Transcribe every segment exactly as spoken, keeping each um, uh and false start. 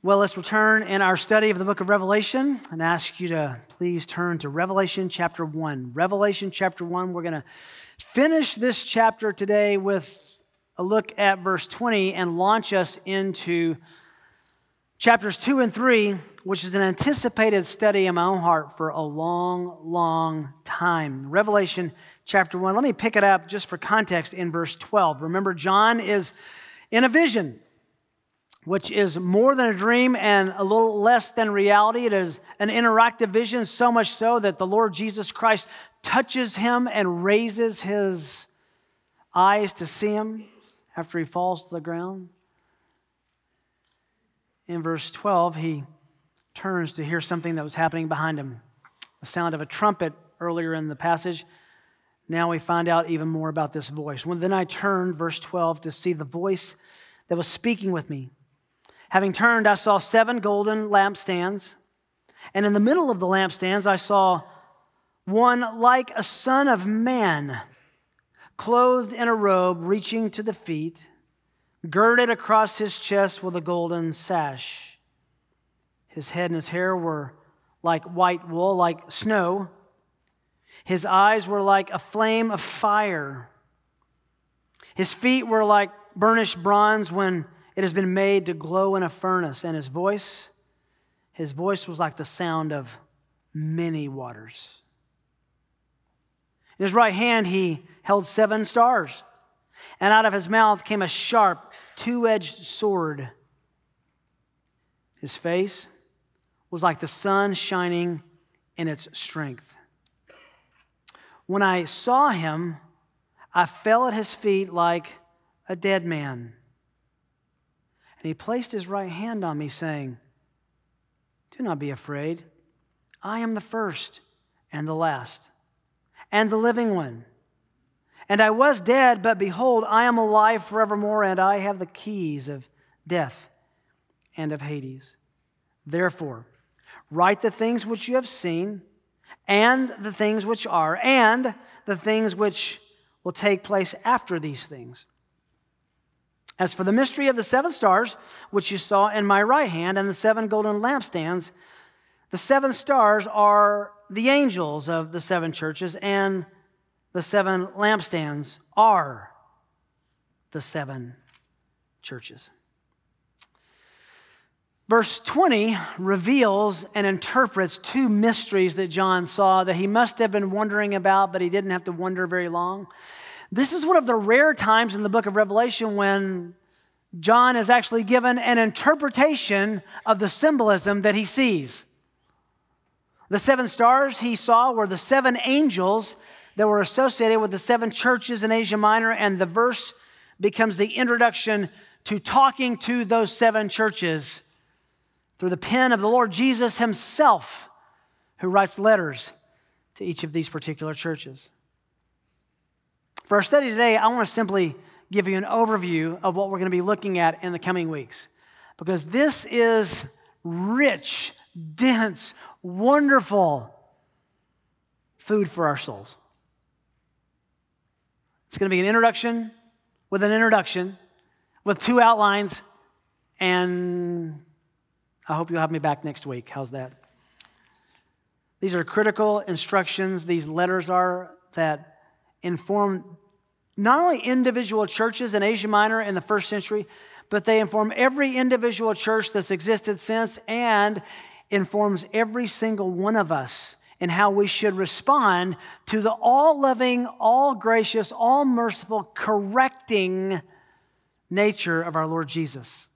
Well, let's return in our study of the book of Revelation and ask you to please turn to Revelation chapter one. Revelation chapter one, we're going to finish this chapter today with a look at verse twenty and launch us into chapters two and three, which is an anticipated study in my own heart for a long, long time. Revelation chapter one, let me pick it up just for context in verse twelve. Remember, John is in a vision, which is more than a dream and a little less than reality. It is an interactive vision, so much so that the Lord Jesus Christ touches him and raises his eyes to see him after he falls to the ground. In verse twelve, he turns to hear something that was happening behind him, the sound of a trumpet earlier in the passage. Now we find out even more about this voice. When then I turned, verse twelve, to see the voice that was speaking with me. Having turned, I saw seven golden lampstands, and in the middle of the lampstands I saw one like a son of man, clothed in a robe reaching to the feet, girded across his chest with a golden sash. His head and his hair were like white wool, like snow. His eyes were like a flame of fire. His feet were like burnished bronze when it has been made to glow in a furnace, and his voice, his voice was like the sound of many waters. In his right hand he held seven stars, and out of his mouth came a sharp, two-edged sword. His face was like the sun shining in its strength. When I saw him, I fell at his feet like a dead man. And he placed his right hand on me, saying, "Do not be afraid. I am the first and the last, and the living one. And I was dead, but behold, I am alive forevermore, and I have the keys of death and of Hades. Therefore, write the things which you have seen, and the things which are, and the things which will take place after these things. As for the mystery of the seven stars, which you saw in my right hand, and the seven golden lampstands, the seven stars are the angels of the seven churches, and the seven lampstands are the seven churches." Verse twenty reveals and interprets two mysteries that John saw that he must have been wondering about, but he didn't have to wonder very long. This is one of the rare times in the book of Revelation when John is actually given an interpretation of the symbolism that he sees. The seven stars he saw were the seven angels that were associated with the seven churches in Asia Minor, and the verse becomes the introduction to talking to those seven churches through the pen of the Lord Jesus himself, who writes letters to each of these particular churches. For our study today, I want to simply give you an overview of what we're going to be looking at in the coming weeks, because this is rich, dense, wonderful food for our souls. It's going to be an introduction with an introduction with two outlines, and I hope you'll have me back next week. How's that? These are critical instructions. These letters are that inform not only individual churches in Asia Minor in the first century, but they inform every individual church that's existed since, and informs every single one of us in how we should respond to the all-loving, all-gracious, all-merciful, correcting nature of our Lord Jesus.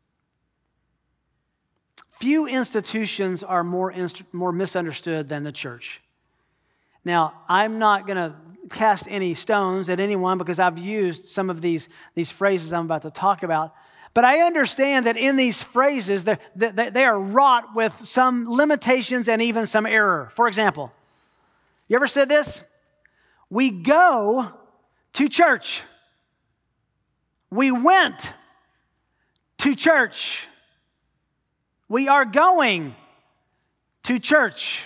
Few institutions are more, inst- more misunderstood than the church. Now, I'm not going to cast any stones at anyone because I've used some of these, these phrases I'm about to talk about. But I understand that in these phrases, they, they are wrought with some limitations and even some error. For example, you ever said this? We go to church. We went to church. We are going to church.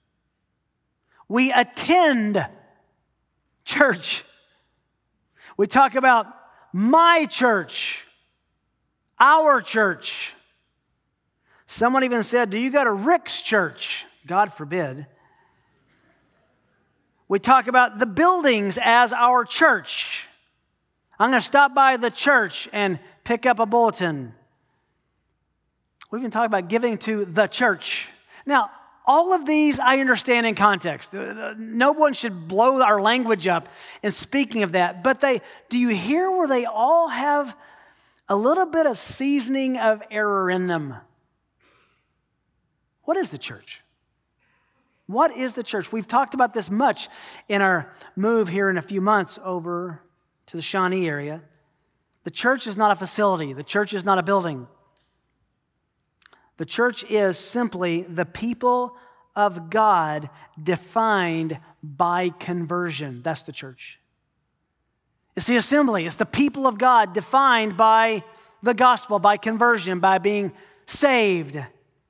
We attend church. We talk about my church, our church. Someone even said, do you go to Rick's church? God forbid. We talk about the buildings as our church. I'm going to stop by the church and pick up a bulletin. We even talk about giving to the church. Now, all of these I understand in context. No one should blow our language up in speaking of that. But they, do you hear where they all have a little bit of seasoning of error in them? What is the church? What is the church? We've talked about this much in our move here in a few months over to the Shawnee area. The church is not a facility. The church is not a building. The church is simply the people of God defined by conversion. That's the church. It's the assembly. It's the people of God defined by the gospel, by conversion, by being saved.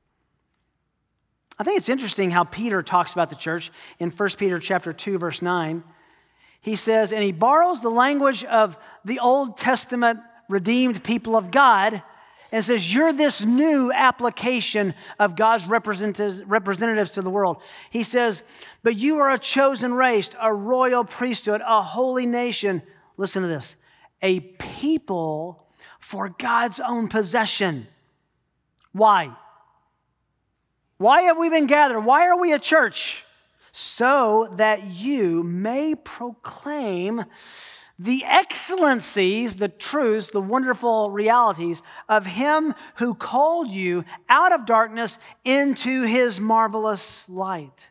I think it's interesting how Peter talks about the church in First Peter chapter two, verse nine. He says, and he borrows the language of the Old Testament redeemed people of God and says, you're this new application of God's representatives, representatives to the world. He says, but you are a chosen race, a royal priesthood, a holy nation. Listen to this. A people for God's own possession. Why? Why have we been gathered? Why are we a church? So that you may proclaim the excellencies, the truths, the wonderful realities of Him who called you out of darkness into His marvelous light.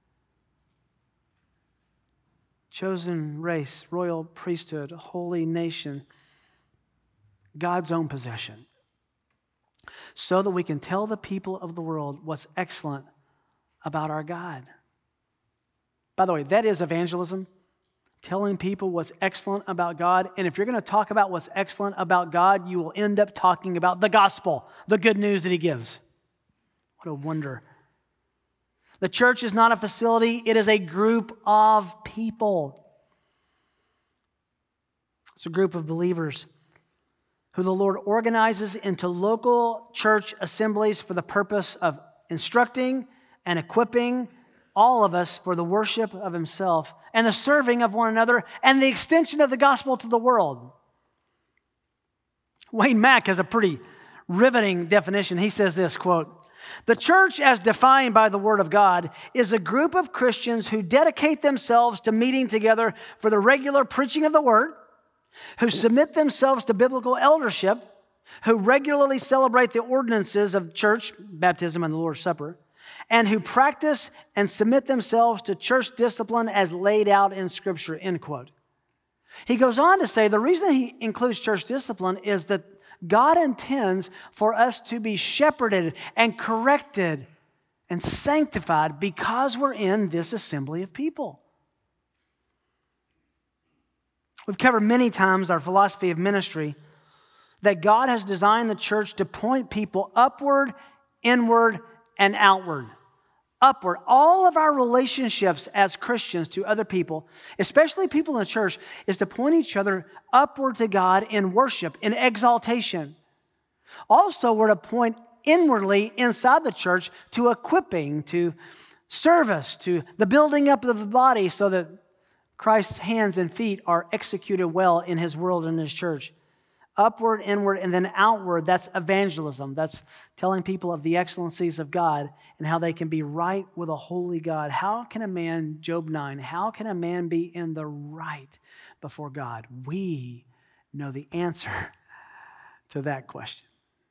Chosen race, royal priesthood, holy nation, God's own possession. So that we can tell the people of the world what's excellent about our God. By the way, that is evangelism, telling people what's excellent about God. And if you're going to talk about what's excellent about God, you will end up talking about the gospel, the good news that He gives. What a wonder. The church is not a facility, it is a group of people. It's a group of believers who the Lord organizes into local church assemblies for the purpose of instructing and equipping all of us for the worship of Himself and the serving of one another and the extension of the gospel to the world. Wayne Mack has a pretty riveting definition. He says this, quote, the church as defined by the Word of God is a group of Christians who dedicate themselves to meeting together for the regular preaching of the Word, who submit themselves to biblical eldership, who regularly celebrate the ordinances of church, baptism and the Lord's Supper, and who practice and submit themselves to church discipline as laid out in Scripture, end quote. He goes on to say the reason he includes church discipline is that God intends for us to be shepherded and corrected and sanctified because we're in this assembly of people. We've covered many times our philosophy of ministry that God has designed the church to point people upward, inward, and outward. Upward. All of our relationships as Christians to other people, especially people in the church, is to point each other upward to God in worship, in exaltation. Also, we're to point inwardly inside the church to equipping, to service, to the building up of the body so that Christ's hands and feet are executed well in His world and His church. Upward, inward, and then outward, that's evangelism. That's telling people of the excellencies of God and how they can be right with a holy God. How can a man, Job nine, how can a man be in the right before God? We know the answer to that question.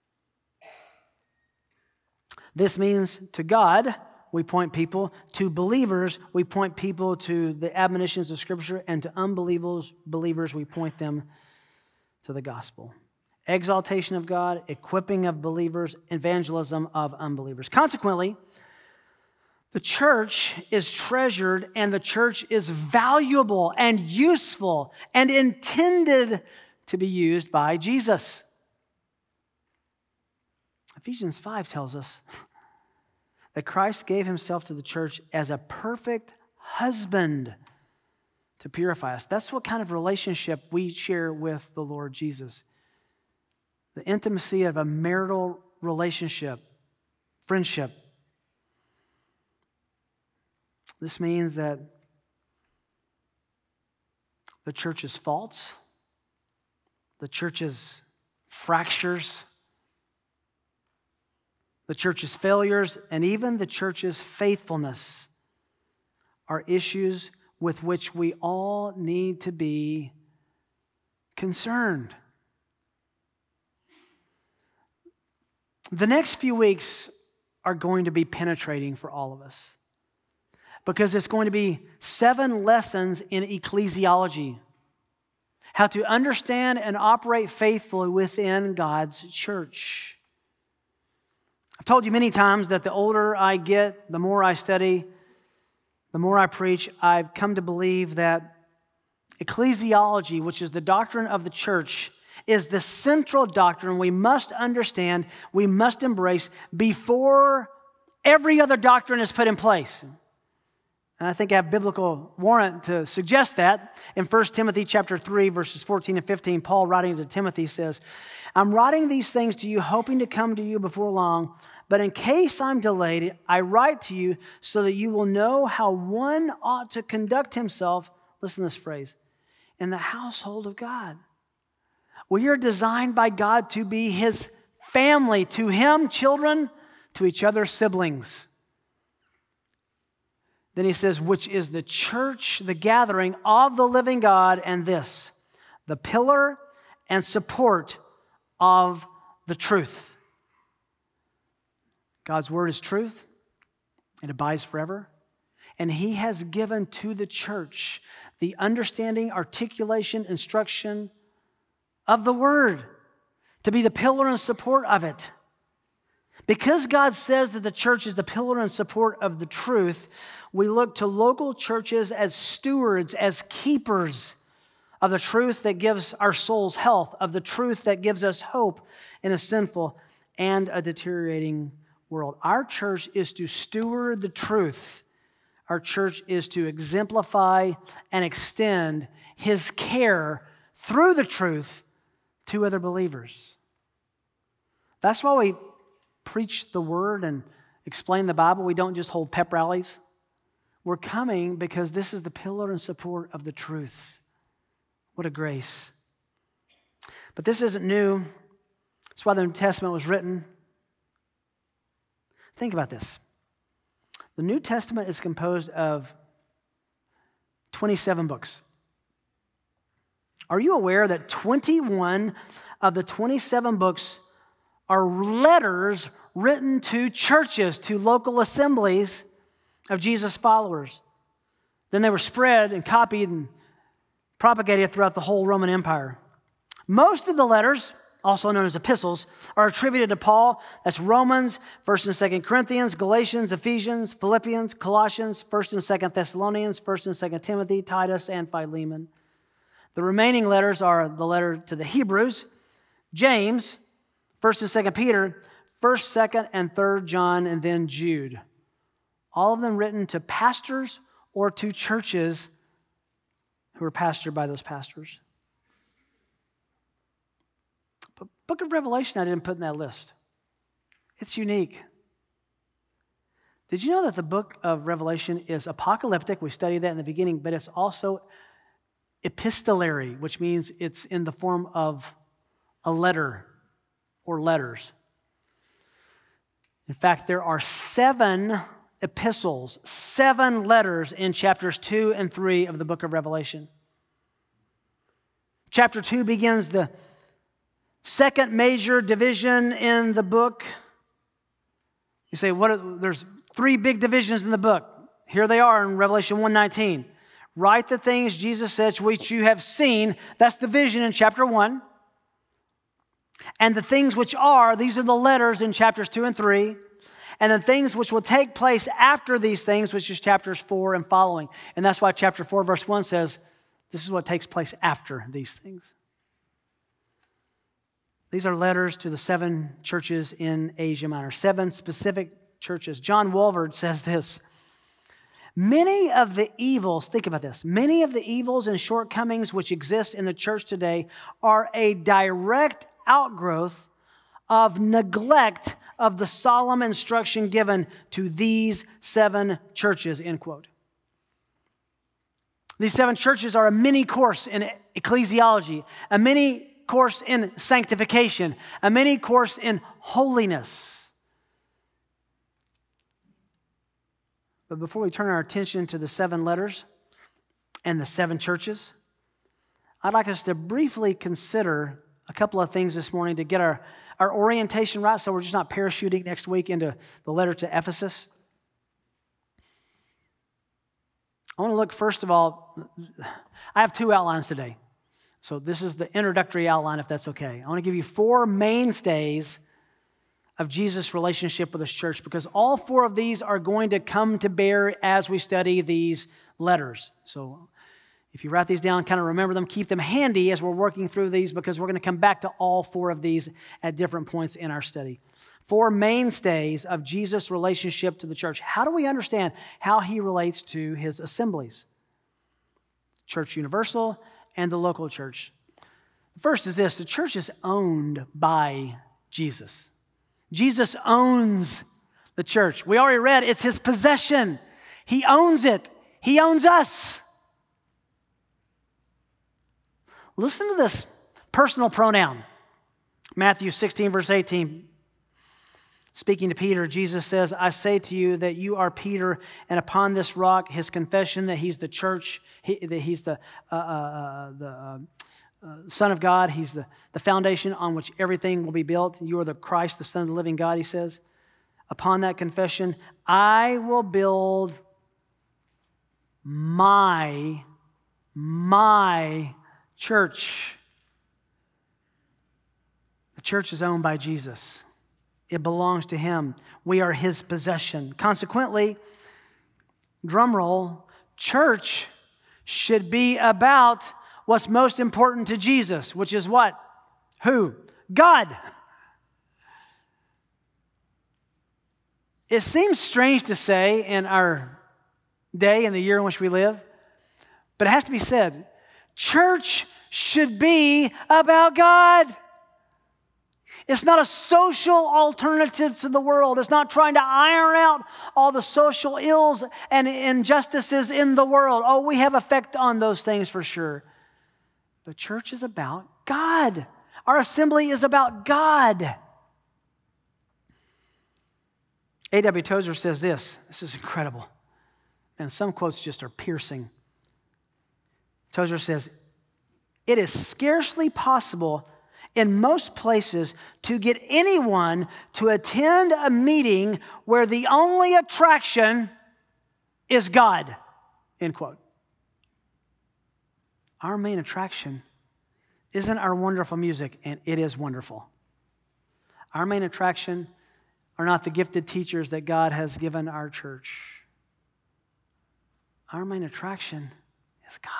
This means to God, we point people. To believers, we point people to the admonitions of Scripture. And to unbelievers, believers, we point them to the gospel. Exaltation of God, equipping of believers, evangelism of unbelievers. Consequently, the church is treasured and the church is valuable and useful and intended to be used by Jesus. Ephesians five tells us that Christ gave Himself to the church as a perfect husband to purify us. That's what kind of relationship we share with the Lord Jesus. The intimacy of a marital relationship friendship. This means that the church's faults, the church's fractures, the church's failures, and even the church's faithfulness are issues with which we all need to be concerned. The next few weeks are going to be penetrating for all of us because it's going to be seven lessons in ecclesiology, how to understand and operate faithfully within God's church. I've told you many times that the older I get, the more I study, the more I preach, I've come to believe that ecclesiology, which is the doctrine of the church, is the central doctrine we must understand, we must embrace before every other doctrine is put in place. And I think I have biblical warrant to suggest that. In First Timothy chapter three, verses fourteen and fifteen, Paul writing to Timothy says, I'm writing these things to you, hoping to come to you before long, but in case I'm delayed, I write to you so that you will know how one ought to conduct himself, listen to this phrase, in the household of God. We are designed by God to be his family, to him, children, to each other, siblings. Then he says, which is the church, the gathering of the living God, and this, the pillar and support of the truth. God's word is truth. It abides forever. And he has given to the church the understanding, articulation, instruction of the word to be the pillar and support of it. Because God says that the church is the pillar and support of the truth, we look to local churches as stewards, as keepers of the truth that gives our souls health, of the truth that gives us hope in a sinful and a deteriorating world. Our church is to steward the truth. Our church is to exemplify and extend his care through the truth to other believers. That's why we preach the word and explain the Bible. We don't just hold pep rallies. We're coming because this is the pillar and support of the truth. What a grace. But this isn't new. That's why the New Testament was written. Think about this. The New Testament is composed of twenty-seven books. Are you aware that twenty-one of the twenty-seven books are letters written to churches, to local assemblies of Jesus' followers? Then they were spread and copied and propagated throughout the whole Roman Empire. Most of the letters, also known as epistles, are attributed to Paul. That's Romans, First and Second Corinthians, Galatians, Ephesians, Philippians, Colossians, First and Second Thessalonians, First and Second Timothy, Titus, and Philemon. The remaining letters are the letter to the Hebrews, James, First and Second Peter, First, Second, and Third John, and then Jude. All of them written to pastors or to churches who were pastored by those pastors. But Book of Revelation I didn't put in that list. It's unique. Did you know that the book of Revelation is apocalyptic? We studied that in the beginning, but it's also epistolary, which means it's in the form of a letter or letters. In fact, there are seven epistles, seven letters in chapters two and three of the book of Revelation. Chapter two begins the second major division in the book. You say, what? Are, there's three big divisions in the book. Here they are in Revelation one nineteen. Write the things Jesus says which you have seen. That's the vision in chapter one. And the things which are, these are the letters in chapters two and three. And the things which will take place after these things, which is chapters four and following. And that's why chapter four, verse one says, this is what takes place after these things. These are letters to the seven churches in Asia Minor, seven specific churches. John Walvoord says this, many of the evils, think about this, many of the evils and shortcomings which exist in the church today are a direct outgrowth of neglect of the solemn instruction given to these seven churches, end quote. These seven churches are a mini course in ecclesiology, a mini course in sanctification, a mini course in holiness. But before we turn our attention to the seven letters and the seven churches, I'd like us to briefly consider a couple of things this morning to get our, our orientation right, so we're just not parachuting next week into the letter to Ephesus. I want to look, first of all, I have two outlines today. So this is the introductory outline, if that's okay. I want to give you four mainstays of Jesus' relationship with his church, because all four of these are going to come to bear as we study these letters. So if you write these down, kind of remember them, keep them handy as we're working through these, because we're going to come back to all four of these at different points in our study. Four mainstays of Jesus' relationship to the church. How do we understand how he relates to his assemblies? Church universal and the local church. The first is this: the church is owned by Jesus. Jesus owns the church. We already read it's his possession. He owns it. He owns us. Listen to this personal pronoun. Matthew sixteen, verse eighteen. Speaking to Peter, Jesus says, I say to you that you are Peter, and upon this rock, his confession that he's the church, he, that he's the, uh, uh, the uh, uh, Son of God, he's the, the foundation on which everything will be built. You are the Christ, the Son of the living God, he says. Upon that confession, I will build my, my church. The church is owned by Jesus. It belongs to him. We are his possession. Consequently, drum roll, church should be about what's most important to Jesus, which is what? Who? God. It seems strange to say in our day and the year in which we live, but it has to be said. Church should be about God. It's not a social alternative to the world. It's not trying to iron out all the social ills and injustices in the world. Oh, we have effect on those things for sure. But church is about God. Our assembly is about God. A W Tozer says this. This is incredible. And some quotes just are piercing. Tozer says, it is scarcely possible in most places to get anyone to attend a meeting where the only attraction is God, end quote. Our main attraction isn't our wonderful music, and it is wonderful. Our main attraction are not the gifted teachers that God has given our church. Our main attraction is God.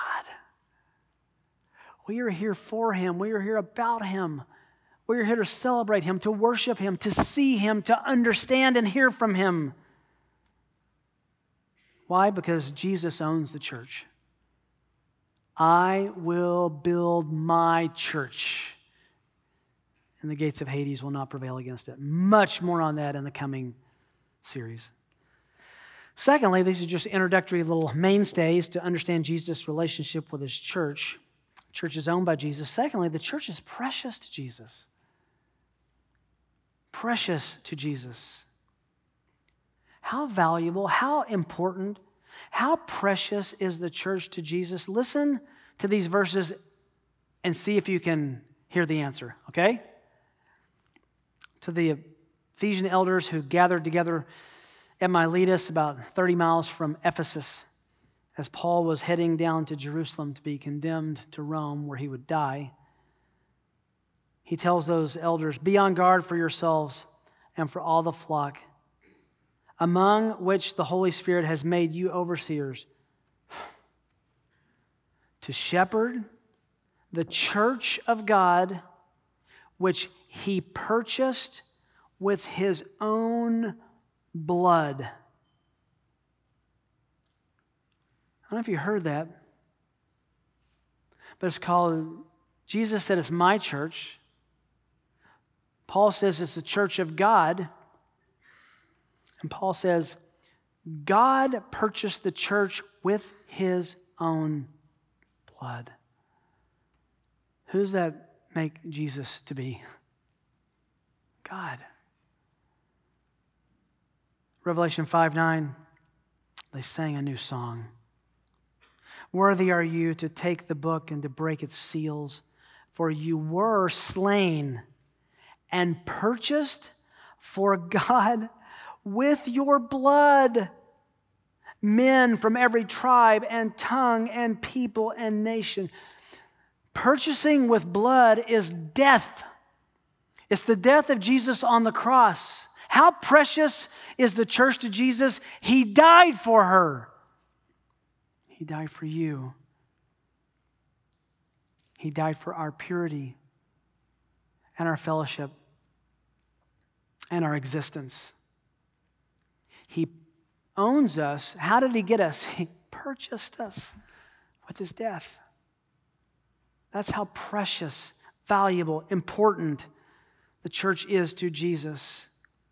We are here for him. We are here about him. We are here to celebrate him, to worship him, to see him, to understand and hear from him. Why? Because Jesus owns the church. I will build my church, and the gates of Hades will not prevail against it. Much more on that in the coming series. Secondly, these are just introductory little mainstays to understand Jesus' relationship with his church. Church is owned by Jesus. Secondly, the church is precious to Jesus. Precious to Jesus. How valuable, how important, how precious is the church to Jesus? Listen to these verses and see if you can hear the answer, okay? To the Ephesian elders who gathered together at Miletus, about thirty miles from Ephesus, as Paul was heading down to Jerusalem to be condemned to Rome, where he would die. He tells those elders, be on guard for yourselves and for all the flock, among which the Holy Spirit has made you overseers, to shepherd the church of God, which he purchased with his own blood. I don't know if you heard that, but it's called, Jesus said it's my church. Paul says it's the church of God. And Paul says, God purchased the church with his own blood. Who does that make Jesus to be? God. Revelation five nine, they sang a new song. Worthy are you to take the book and to break its seals, for you were slain and purchased for God with your blood men from every tribe and tongue and people and nation. Purchasing with blood is death. It's the death of Jesus on the cross. How precious is the church to Jesus? He died for her. He died for you. He died for our purity and our fellowship and our existence. He owns us. How did he get us? He purchased us with his death. That's how precious, valuable, important the church is to Jesus.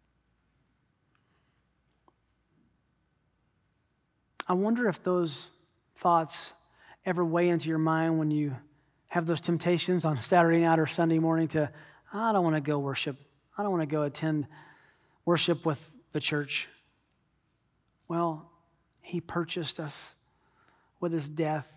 I wonder if those thoughts ever weigh into your mind when you have those temptations on Saturday night or Sunday morning to, I don't want to go worship. I don't want to go attend worship with the church. Well, he purchased us with his death.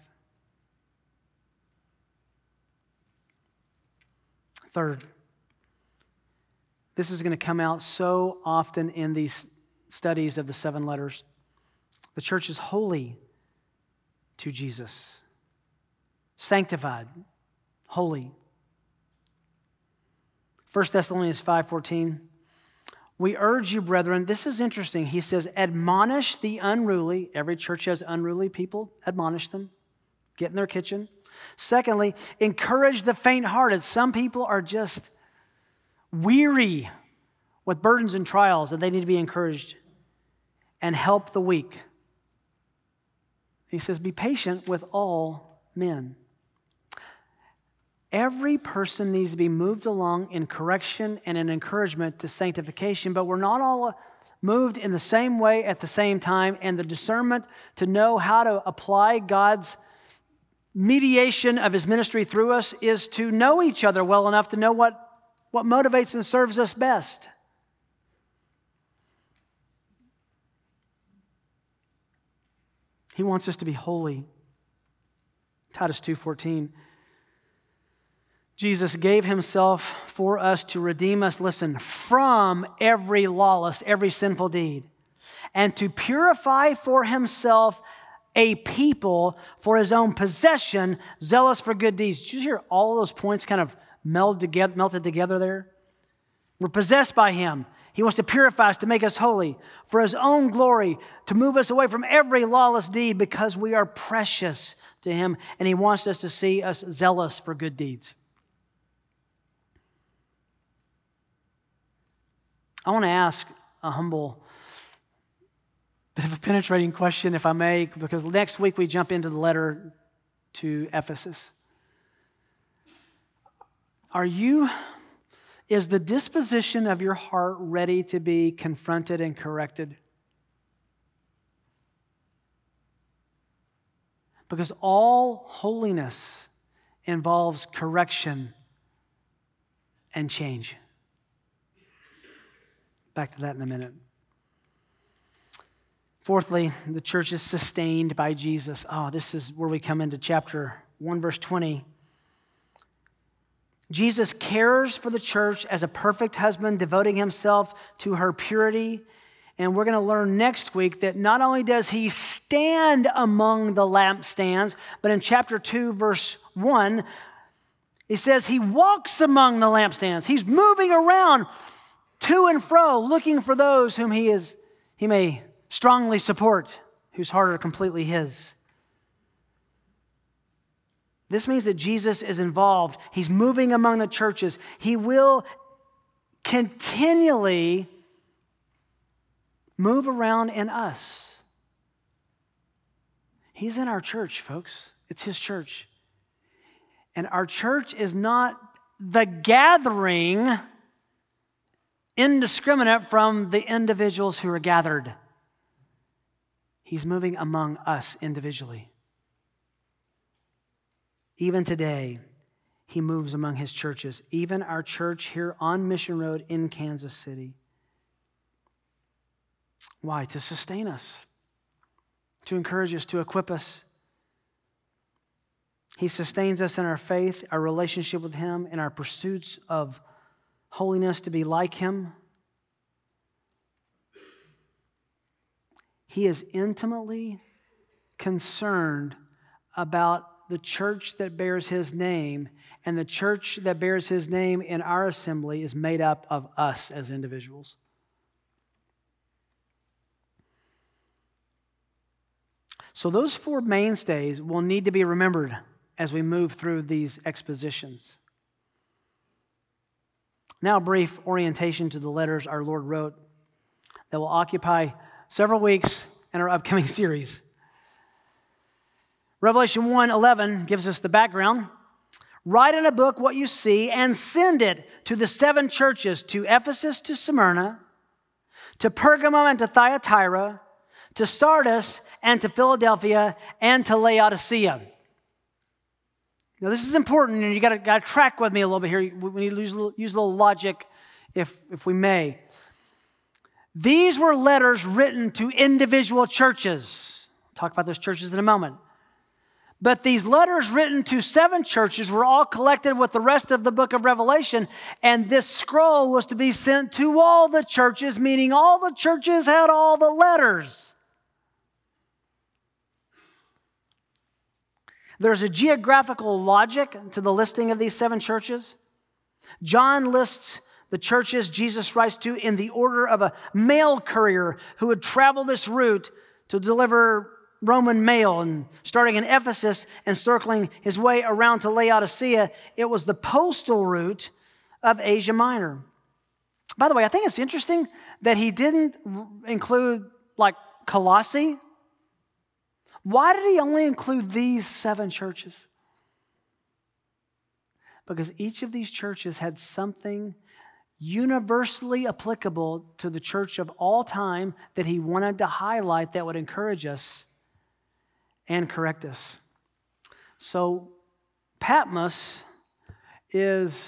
Third, this is going to come out so often in these studies of the seven letters. The church is holy to Jesus. Sanctified, holy. First Thessalonians five fourteen. We urge you, brethren, this is interesting. He says, admonish the unruly. Every church has unruly people. Admonish them. Get in their kitchen. Secondly, encourage the faint-hearted. Some people are just weary with burdens and trials, and they need to be encouraged. And help the weak. He says, be patient with all men. Every person needs to be moved along in correction and in encouragement to sanctification, but we're not all moved in the same way at the same time, and the discernment to know how to apply God's mediation of his ministry through us is to know each other well enough to know what, what motivates and serves us best. He wants us to be holy. Titus two fourteen. Jesus gave himself for us to redeem us, listen, from every lawless, every sinful deed, and to purify for himself a people for his own possession, zealous for good deeds. Did you hear all those points kind of meld together, melted together there? We're possessed by him. He wants to purify us, to make us holy, for his own glory, to move us away from every lawless deed because we are precious to him, and he wants us to see us zealous for good deeds. I want to ask a humble, bit of a penetrating question, if I may, because next week we jump into the letter to Ephesus. Are you... Is the disposition of your heart ready to be confronted and corrected? Because all holiness involves correction and change. Back to that in a minute. Fourthly, the church is sustained by Jesus. Oh, this is where we come into chapter one, verse twenty. Jesus cares for the church as a perfect husband, devoting himself to her purity. And we're going to learn next week that not only does he stand among the lampstands, but in chapter two, verse one, he says he walks among the lampstands. He's moving around to and fro, looking for those whom he is he may strongly support, whose heart are completely his. This means that Jesus is involved. He's moving among the churches. He will continually move around in us. He's in our church, folks. It's his church. And our church is not the gathering indiscriminate from the individuals who are gathered. He's moving among us individually. Even today, he moves among his churches, even our church here on Mission Road in Kansas City. Why? To sustain us, to encourage us, to equip us. He sustains us in our faith, our relationship with him, in our pursuits of holiness to be like him. He is intimately concerned about the church that bears his name, and the church that bears his name in our assembly is made up of us as individuals. So those four mainstays will need to be remembered as we move through these expositions. Now, a brief orientation to the letters our Lord wrote that will occupy several weeks in our upcoming series. Revelation one eleven gives us the background. Write in a book what you see and send it to the seven churches, to Ephesus, to Smyrna, to Pergamum and to Thyatira, to Sardis and to Philadelphia and to Laodicea. Now this is important, and you got to track with me a little bit here. We need to use a little, use a little logic if, if we may. These were letters written to individual churches. I'll talk about those churches in a moment. But these letters written to seven churches were all collected with the rest of the book of Revelation, and this scroll was to be sent to all the churches, meaning all the churches had all the letters. There's a geographical logic to the listing of these seven churches. John lists the churches Jesus writes to in the order of a mail courier who would travel this route to deliver Roman mail, and starting in Ephesus and circling his way around to Laodicea, it was the postal route of Asia Minor. By the way, I think it's interesting that he didn't include like Colossae. Why did he only include these seven churches? Because each of these churches had something universally applicable to the church of all time that he wanted to highlight that would encourage us and correct us. So Patmos is,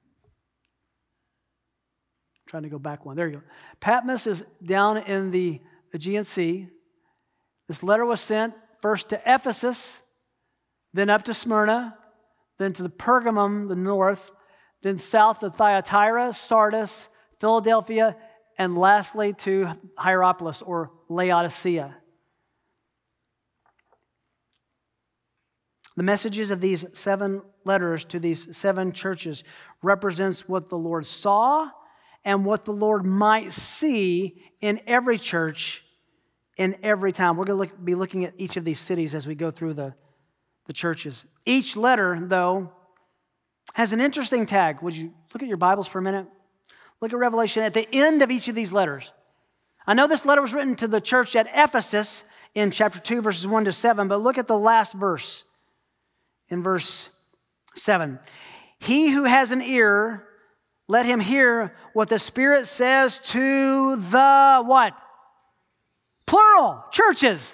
I'm trying to go back one. There you go. Patmos is down in the Aegean Sea. This letter was sent first to Ephesus, then up to Smyrna, then to the Pergamum, the north, then south to Thyatira, Sardis, Philadelphia, and lastly to Hierapolis or Laodicea. The messages of these seven letters to these seven churches represents what the Lord saw and what the Lord might see in every church in every time. We're going to look, be looking at each of these cities as we go through the, the churches. Each letter, though, has an interesting tag. Would you look at your Bibles for a minute? Look at Revelation at the end of each of these letters. I know this letter was written to the church at Ephesus in chapter two, verses one to seven, but look at the last verse. In verse seven, he who has an ear, let him hear what the Spirit says to the what? Plural, churches.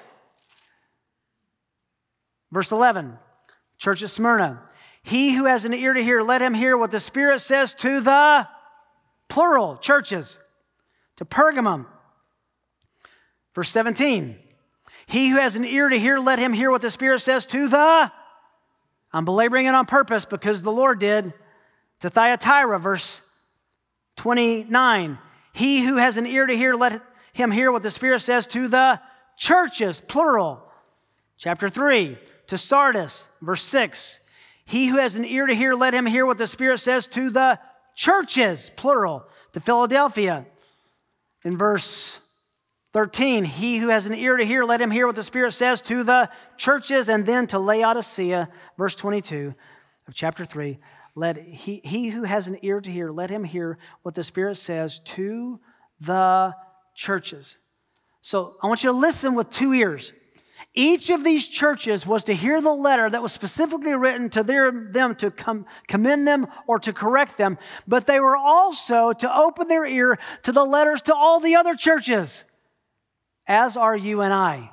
Verse eleven, church at Smyrna. He who has an ear to hear, let him hear what the Spirit says to the plural, churches. To Pergamum. Verse seventeen, he who has an ear to hear, let him hear what the Spirit says to the, I'm belaboring it on purpose because the Lord did, to Thyatira, verse twenty-nine. He who has an ear to hear, let him hear what the Spirit says to the churches, plural. Chapter three, to Sardis, verse six. He who has an ear to hear, let him hear what the Spirit says to the churches, plural. To Philadelphia, in verse thirteen, he who has an ear to hear, let him hear what the Spirit says to the churches. And then to Laodicea, verse twenty-two of chapter three, let he, he who has an ear to hear, let him hear what the Spirit says to the churches. So I want you to listen with two ears. Each of these churches was to hear the letter that was specifically written to their, them to com, commend them or to correct them, but they were also to open their ear to the letters to all the other churches, as are you and I.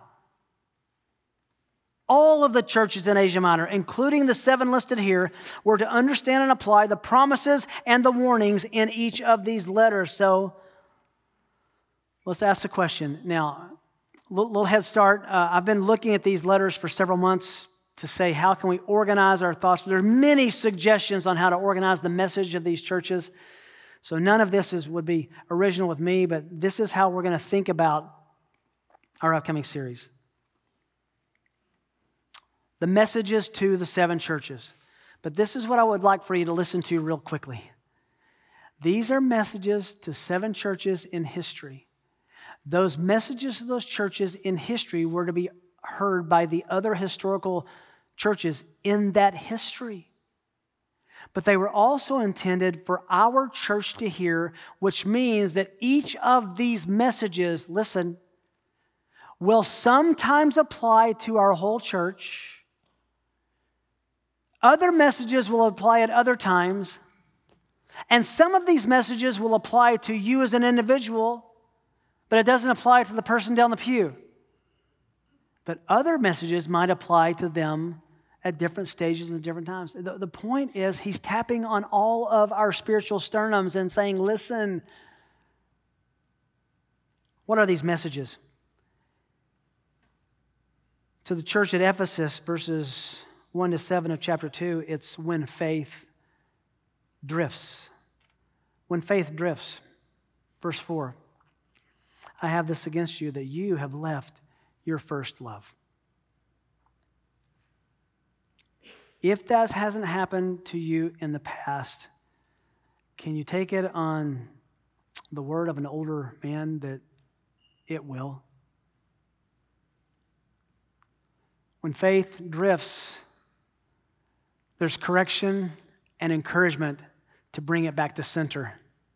All of the churches in Asia Minor, including the seven listed here, were to understand and apply the promises and the warnings in each of these letters. So let's ask the question. Now, a little head start. Uh, I've been looking at these letters for several months to say, how can we organize our thoughts? There are many suggestions on how to organize the message of these churches. So none of this is, would be original with me, but this is how we're going to think about our upcoming series. The messages to the seven churches. But this is what I would like for you to listen to real quickly. These are messages to seven churches in history. Those messages to those churches in history were to be heard by the other historical churches in that history. But they were also intended for our church to hear, which means that each of these messages, listen, will sometimes apply to our whole church. Other messages will apply at other times. And some of these messages will apply to you as an individual, but it doesn't apply to the person down the pew. But other messages might apply to them at different stages and different times. The, the point is, he's tapping on all of our spiritual sternums and saying, listen, what are these messages? To the church at Ephesus, verses one to seven of chapter two, it's when faith drifts. When faith drifts. Verse four, I have this against you, that you have left your first love. If that hasn't happened to you in the past, can you take it on the word of an older man that it will? When faith drifts, there's correction and encouragement to bring it back to center.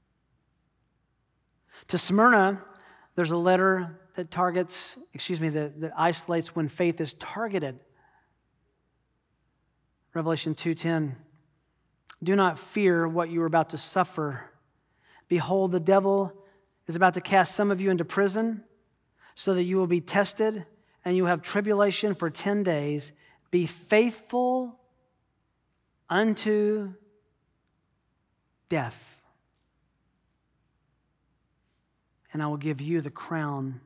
To Smyrna, there's a letter that targets, excuse me, that, that isolates when faith is targeted. Revelation two ten, do not fear what you are about to suffer. Behold, the devil is about to cast some of you into prison so that you will be tested and you have tribulation for ten days. Be faithful unto death, and I will give you the crown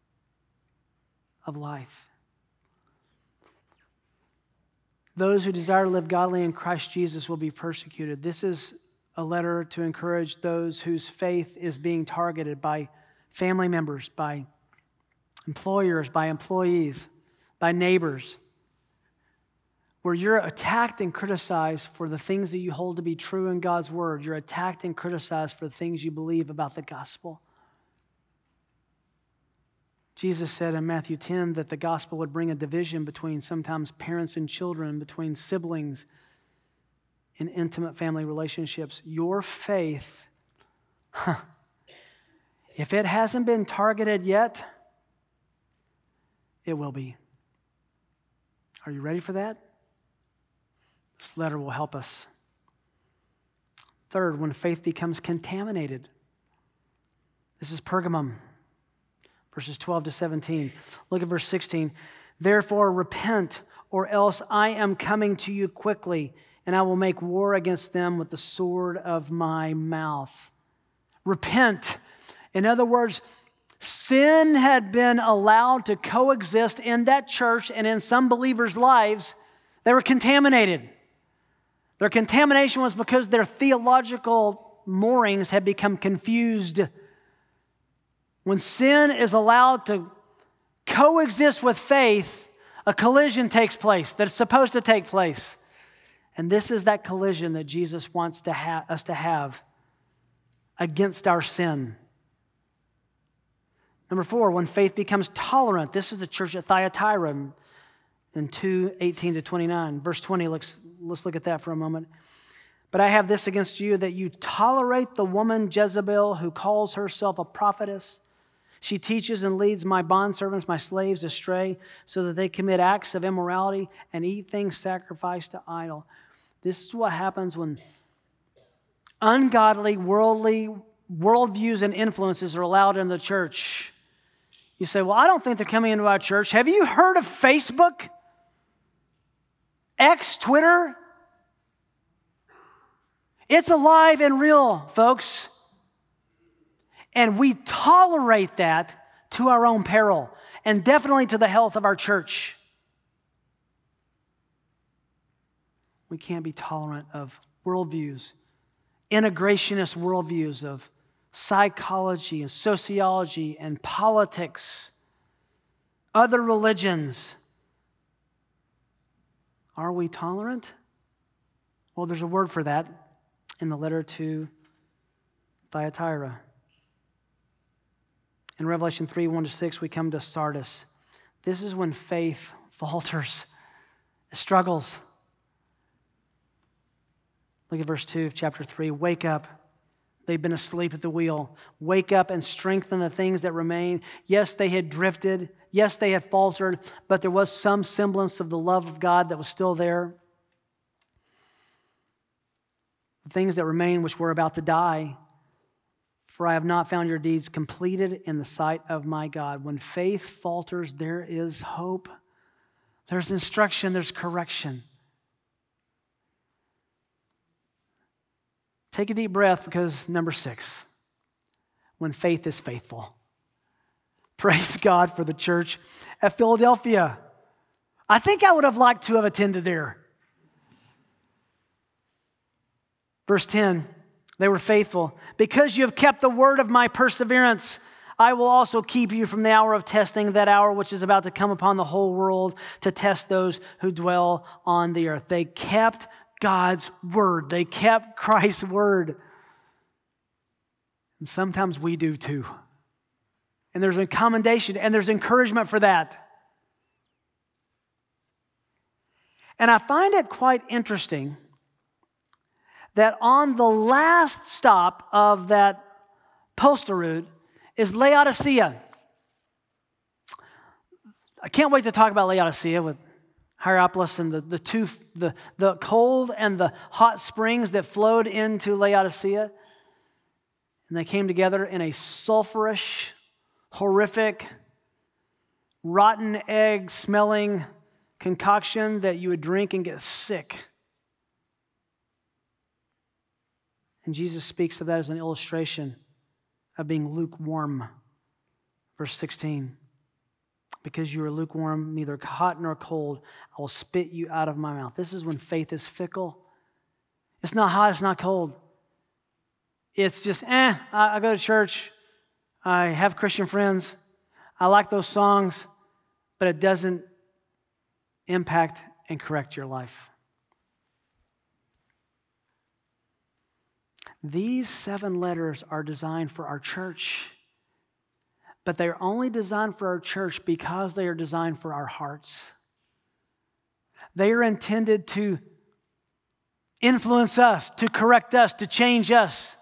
of life. Those who desire to live godly in Christ Jesus will be persecuted. This is a letter to encourage those whose faith is being targeted by family members, by employers, by employees, by neighbors, where you're attacked and criticized for the things that you hold to be true in God's word. You're attacked and criticized for the things you believe about the gospel. Jesus said in Matthew ten that the gospel would bring a division between sometimes parents and children, between siblings in intimate family relationships. Your faith, huh, if it hasn't been targeted yet, it will be. Are you ready for that? This letter will help us. Third, when faith becomes contaminated. This is Pergamum, verses twelve to seventeen. Look at verse sixteen. Therefore repent, or else I am coming to you quickly, and I will make war against them with the sword of my mouth. Repent. In other words, sin had been allowed to coexist in that church and in some believers' lives. They were contaminated. Their contamination was because their theological moorings had become confused. When sin is allowed to coexist with faith, a collision takes place that is supposed to take place. And this is that collision that Jesus wants to ha- us to have against our sin. Number four, when faith becomes tolerant. This is the church at Thyatira in two eighteen to twenty-nine. Verse twenty, let's, let's look at that for a moment. But I have this against you, that you tolerate the woman Jezebel, who calls herself a prophetess. She teaches and leads my bondservants, my slaves, astray, so that they commit acts of immorality and eat things sacrificed to idol. This is what happens when ungodly, worldly worldviews and influences are allowed in the church. You say, well, I don't think they're coming into our church. Have you heard of Facebook? X, Twitter? It's alive and real, folks. And we tolerate that to our own peril and definitely to the health of our church. We can't be tolerant of worldviews, integrationist worldviews of psychology and sociology and politics, other religions. Are we tolerant? Well, there's a word for that in the letter to Thyatira. In Revelation three, one to six, we come to Sardis. This is when faith falters, struggles. Look at verse two of chapter three. Wake up. They've been asleep at the wheel. Wake up and strengthen the things that remain. Yes, they had drifted. Yes, they had faltered, but there was some semblance of the love of God that was still there. The things that remain which were about to die. For I have not found your deeds completed in the sight of my God. When faith falters, there is hope. There's instruction. There's correction. Take a deep breath because number six, when faith is faithful. Praise God for the church at Philadelphia. I think I would have liked to have attended there. Verse ten, they were faithful. Because you have kept the word of my perseverance, I will also keep you from the hour of testing, that hour which is about to come upon the whole world to test those who dwell on the earth. They kept God's word. They kept Christ's word. And sometimes we do too. And there's a commendation and there's encouragement for that. And I find it quite interesting that on the last stop of that postal route is Laodicea. I can't wait to talk about Laodicea with Hierapolis and the, the two the, the cold and the hot springs that flowed into Laodicea. And they came together in a sulfurous, horrific, rotten egg smelling concoction that you would drink and get sick. And Jesus speaks of that as an illustration of being lukewarm. Verse sixteen. Because you are lukewarm, neither hot nor cold, I will spit you out of my mouth. This is when faith is fickle. It's not hot, it's not cold. It's just, eh, I, I go to church. I have Christian friends. I like those songs, but it doesn't impact and correct your life. These seven letters are designed for our church, but they're only designed for our church because they are designed for our hearts. They are intended to influence us, to correct us, to change us.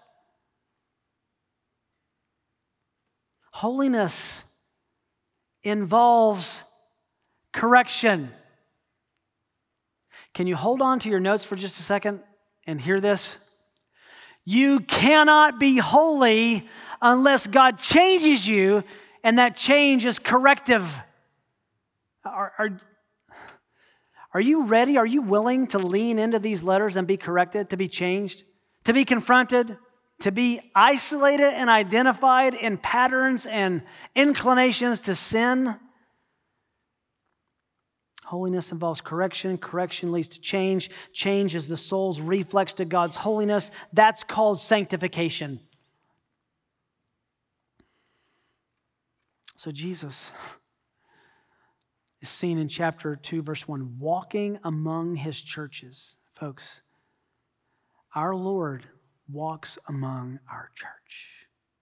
Holiness involves correction. Can you hold on to your notes for just a second and hear this? You cannot be holy unless God changes you, and that change is corrective. Are, are, are you ready? Are you willing to lean into these letters and be corrected, to be changed, to be confronted, to be isolated and identified in patterns and inclinations to sin? Holiness involves correction. Correction leads to change. Change is the soul's reflex to God's holiness. That's called sanctification. So Jesus is seen in chapter two, verse one, walking among his churches. Folks, our Lord walks among our church.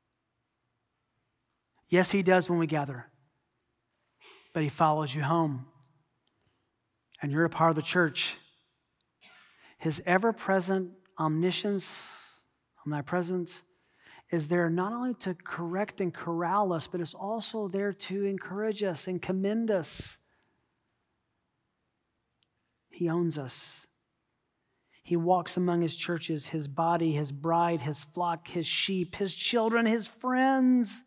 Yes, he does when we gather, but he follows you home. And you're a part of the church. His ever-present omniscience, omnipresence, is there not only to correct and corral us, but it's also there to encourage us and commend us. He owns us. He walks among his churches, his body, his bride, his flock, his sheep, his children, his friends.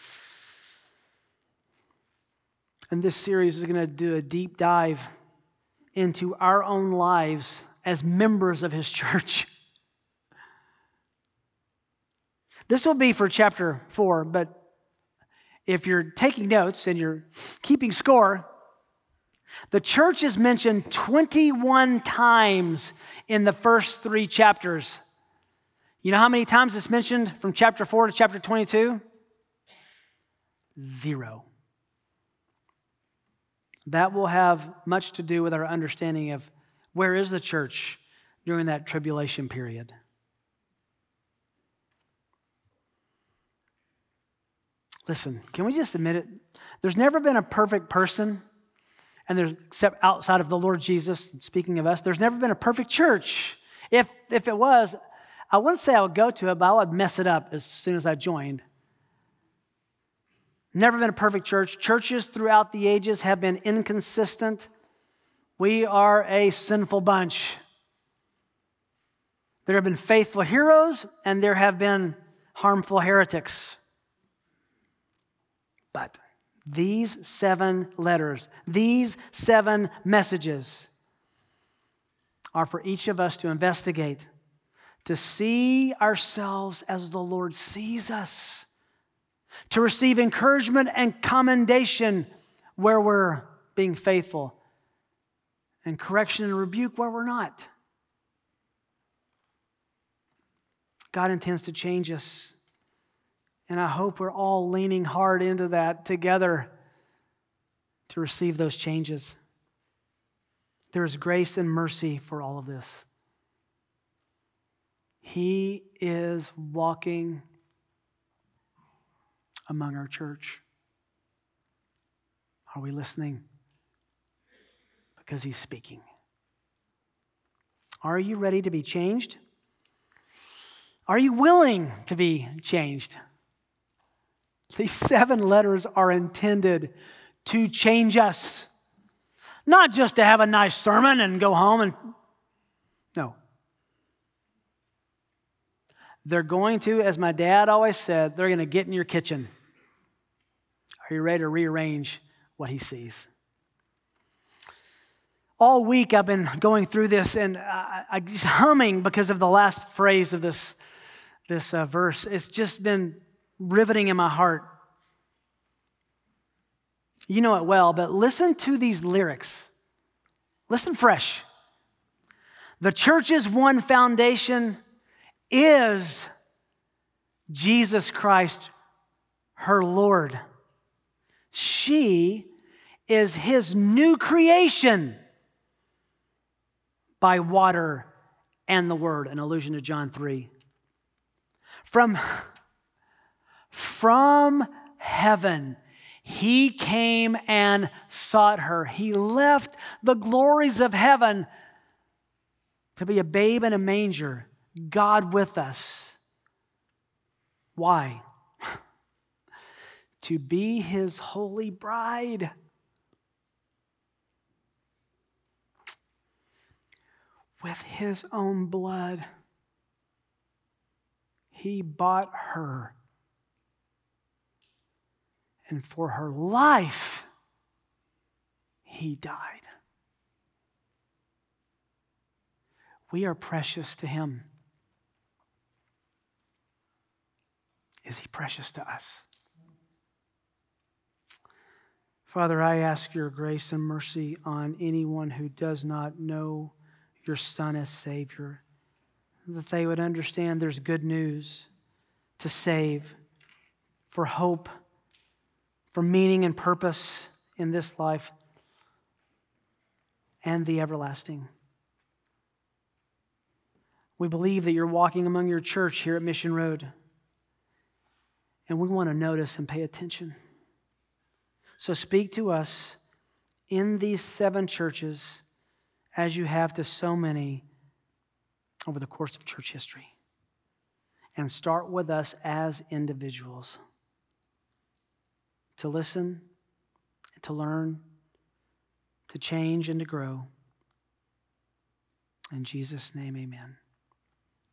And this series is going to do a deep dive into our own lives as members of his church. This will be for chapter four, but if you're taking notes and you're keeping score, the church is mentioned twenty-one times in the first three chapters. You know how many times it's mentioned from chapter four to chapter twenty-two? Zero. That will have much to do with our understanding of where is the church during that tribulation period. Listen, can we just admit it? There's never been a perfect person, and there's except outside of the Lord Jesus, speaking of us, there's never been a perfect church. If, if it was, I wouldn't say I would go to it, but I would mess it up as soon as I joined. Never been a perfect church. Churches throughout the ages have been inconsistent. We are a sinful bunch. There have been faithful heroes, and there have been harmful heretics. But these seven letters, these seven messages are for each of us to investigate, to see ourselves as the Lord sees us, to receive encouragement and commendation where we're being faithful, and correction and rebuke where we're not. God intends to change us. And I hope we're all leaning hard into that together to receive those changes. There is grace and mercy for all of this. He is walking among our church. Are we listening? Because he's speaking. Are you ready to be changed? Are you willing to be changed? These seven letters are intended to change us. Not just to have a nice sermon and go home and... No. They're going to, as my dad always said, they're going to get in your kitchen. Are you ready to rearrange what he sees? All week I've been going through this and I, I'm just humming because of the last phrase of this, this uh, verse. It's just been riveting in my heart. You know it well, but listen to these lyrics. Listen fresh. The church's one foundation is Jesus Christ, her Lord. She is his new creation by water and the word, an allusion to John three. From, from heaven, he came and sought her. He left the glories of heaven to be a babe in a manger, God with us. Why? To be his holy bride. With his own blood, he bought her. And for her life, he died. We are precious to him. Is he precious to us? Father, I ask your grace and mercy on anyone who does not know your Son as Savior, that they would understand there's good news to save, for hope, for meaning and purpose in this life and the everlasting. We believe that you're walking among your church here at Mission Road, and we want to notice and pay attention. So speak to us in these seven churches as you have to so many over the course of church history. and start with us as individuals to listen, to learn, to change, and to grow. In Jesus' name, amen.